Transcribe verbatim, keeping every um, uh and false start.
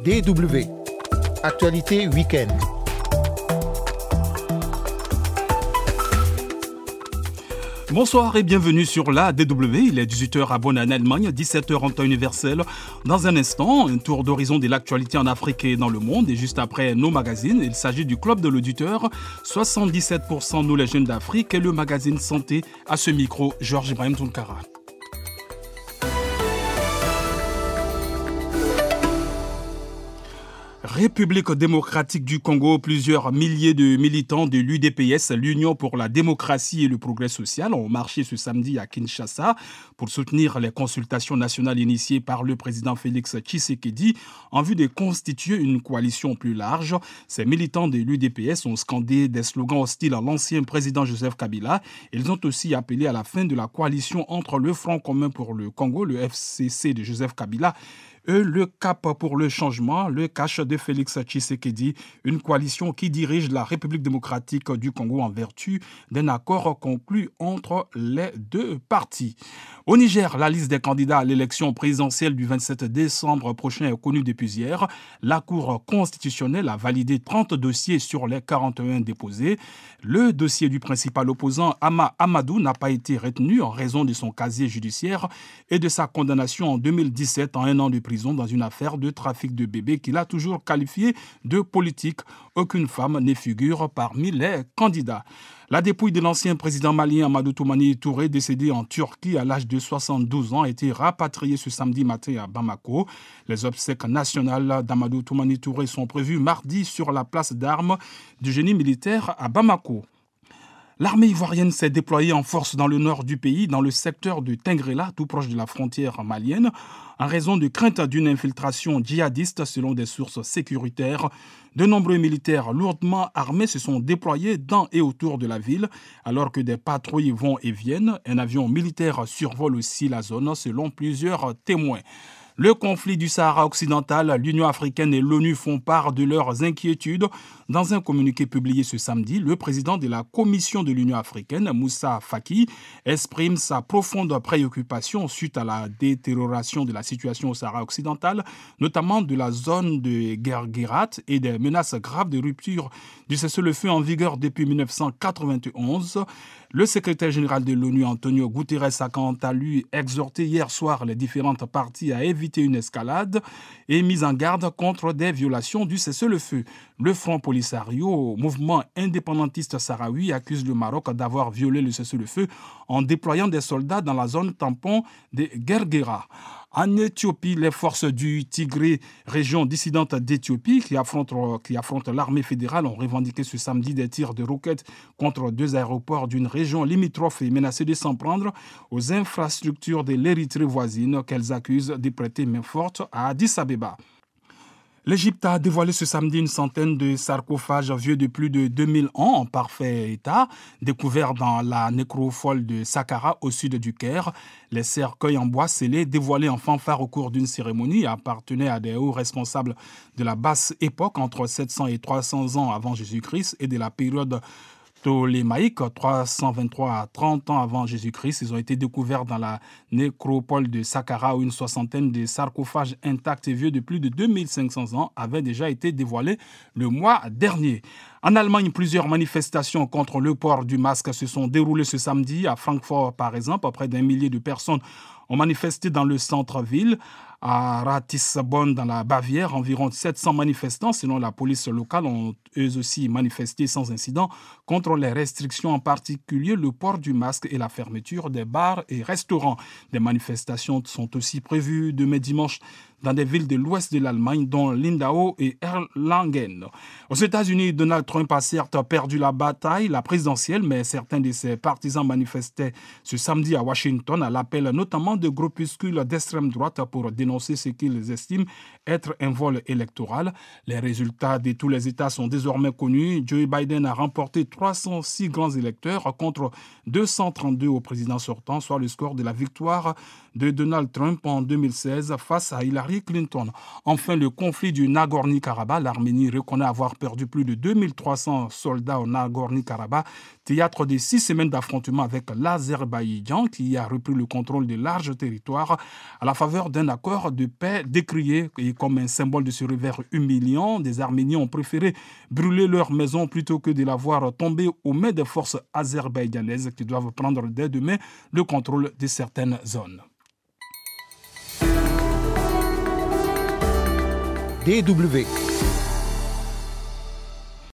D W. Actualité week-end. Bonsoir et bienvenue sur la D W. Il est dix-huit heures à Bonn en Allemagne, dix-sept heures en temps universel. Dans un instant, un tour d'horizon de l'actualité en Afrique et dans le monde. Et juste après nos magazines, il s'agit du Club de l'auditeur. soixante-dix-sept pour cent nous les jeunes d'Afrique et le magazine Santé. À ce micro, Georges Ibrahim Tounkara. République démocratique du Congo, plusieurs milliers de militants de l'U D P S, l'Union pour la démocratie et le progrès social, ont marché ce samedi à Kinshasa pour soutenir les consultations nationales initiées par le président Félix Tshisekedi en vue de constituer une coalition plus large. Ces militants de l'U D P S ont scandé des slogans hostiles à l'ancien président Joseph Kabila. Ils ont aussi appelé à la fin de la coalition entre le Front commun pour le Congo, le F C C de Joseph Kabila, et le Cap pour le changement, le cache de Félix Tshisekedi, une coalition qui dirige la République démocratique du Congo en vertu d'un accord conclu entre les deux partis. Au Niger, la liste des candidats à l'élection présidentielle du vingt-sept décembre prochain est connue depuis hier. La Cour constitutionnelle a validé trente dossiers sur les quarante et un déposés. Le dossier du principal opposant, Ama Amadou, n'a pas été retenu en raison de son casier judiciaire et de sa condamnation en deux mille dix-sept en un an de prison dans une affaire de trafic de bébés qu'il a toujours qualifié de politique. Aucune femme ne figure parmi les candidats. La dépouille de l'ancien président malien Amadou Toumani Touré, décédé en Turquie à l'âge de soixante-douze ans, a été rapatriée ce samedi matin à Bamako. Les obsèques nationales d'Amadou Toumani Touré sont prévues mardi sur la place d'armes du génie militaire à Bamako. L'armée ivoirienne s'est déployée en force dans le nord du pays, dans le secteur de Tengrela, tout proche de la frontière malienne, en raison de crainte d'une infiltration djihadiste selon des sources sécuritaires. De nombreux militaires lourdement armés se sont déployés dans et autour de la ville, alors que des patrouilles vont et viennent. Un avion militaire survole aussi la zone, selon plusieurs témoins. Le conflit du Sahara occidental, l'Union africaine et l'ONU font part de leurs inquiétudes. Dans un communiqué publié ce samedi, le président de la Commission de l'Union africaine, Moussa Faki, exprime sa profonde préoccupation suite à la détérioration de la situation au Sahara occidental, notamment de la zone de Guerguerat et des menaces graves de rupture du cessez-le-feu en vigueur depuis dix-neuf cent quatre-vingt-onze. Le secrétaire général de l'ONU, Antonio Guterres, a quant à lui exhorté hier soir les différentes parties à éviter une escalade et mis en garde contre des violations du cessez-le-feu. Le Front Polisario, mouvement indépendantiste sahraoui, accuse le Maroc d'avoir violé le cessez-le-feu en déployant des soldats dans la zone tampon de Guerguera. En Éthiopie, les forces du Tigré, région dissidente d'Éthiopie, qui affrontent, qui affrontent l'armée fédérale, ont revendiqué ce samedi des tirs de roquettes contre deux aéroports d'une région limitrophe et menacée de s'en prendre aux infrastructures de l'Érythrée voisine qu'elles accusent de prêter main forte à Addis Abeba. L'Égypte a dévoilé ce samedi une centaine de sarcophages vieux de plus de deux mille ans en parfait état, découverts dans la nécropole de Saqqara au sud du Caire. Les cercueils en bois scellés, dévoilés en fanfare au cours d'une cérémonie, appartenaient à des hauts responsables de la basse époque entre sept cents et trois cents ans avant Jésus-Christ et de la période ptolémaïque, trois cent vingt-trois à trente ans avant Jésus-Christ. Ils ont été découverts dans la nécropole de Saqqara où une soixantaine de sarcophages intacts et vieux de plus de deux mille cinq cents ans avaient déjà été dévoilés le mois dernier. En Allemagne, plusieurs manifestations contre le port du masque se sont déroulées ce samedi. À Francfort, par exemple, près d'un millier de personnes ont manifesté dans le centre-ville. À Ratisbonne, dans la Bavière, environ sept cents manifestants, selon la police locale, ont eux aussi manifesté sans incident contre les restrictions, en particulier le port du masque et la fermeture des bars et restaurants. Des manifestations sont aussi prévues demain dimanche dans des villes de l'ouest de l'Allemagne, dont Lindau et Erlangen. Aux États-Unis, Donald Trump a certes perdu la bataille, la présidentielle, mais certains de ses partisans manifestaient ce samedi à Washington à l'appel notamment de groupuscules d'extrême droite pour dénoncer ce qu'ils estiment être un vol électoral. Les résultats de tous les États sont désormais connus. Joe Biden a remporté trois cent six grands électeurs contre deux cent trente-deux au président sortant, soit le score de la victoire de Donald Trump en deux mille seize face à Hillary Hillary Clinton. Enfin, le conflit du Nagorno-Karabakh, l'Arménie reconnaît avoir perdu plus de deux mille trois cents soldats au Nagorno-Karabakh, théâtre de six semaines d'affrontements avec l'Azerbaïdjan qui a repris le contrôle de larges territoires à la faveur d'un accord de paix décrié et comme un symbole de ce revers humiliant. Des Arméniens ont préféré brûler leur maison plutôt que de la voir tomber aux mains des forces azerbaïdjanaises qui doivent prendre dès demain le contrôle de certaines zones. D W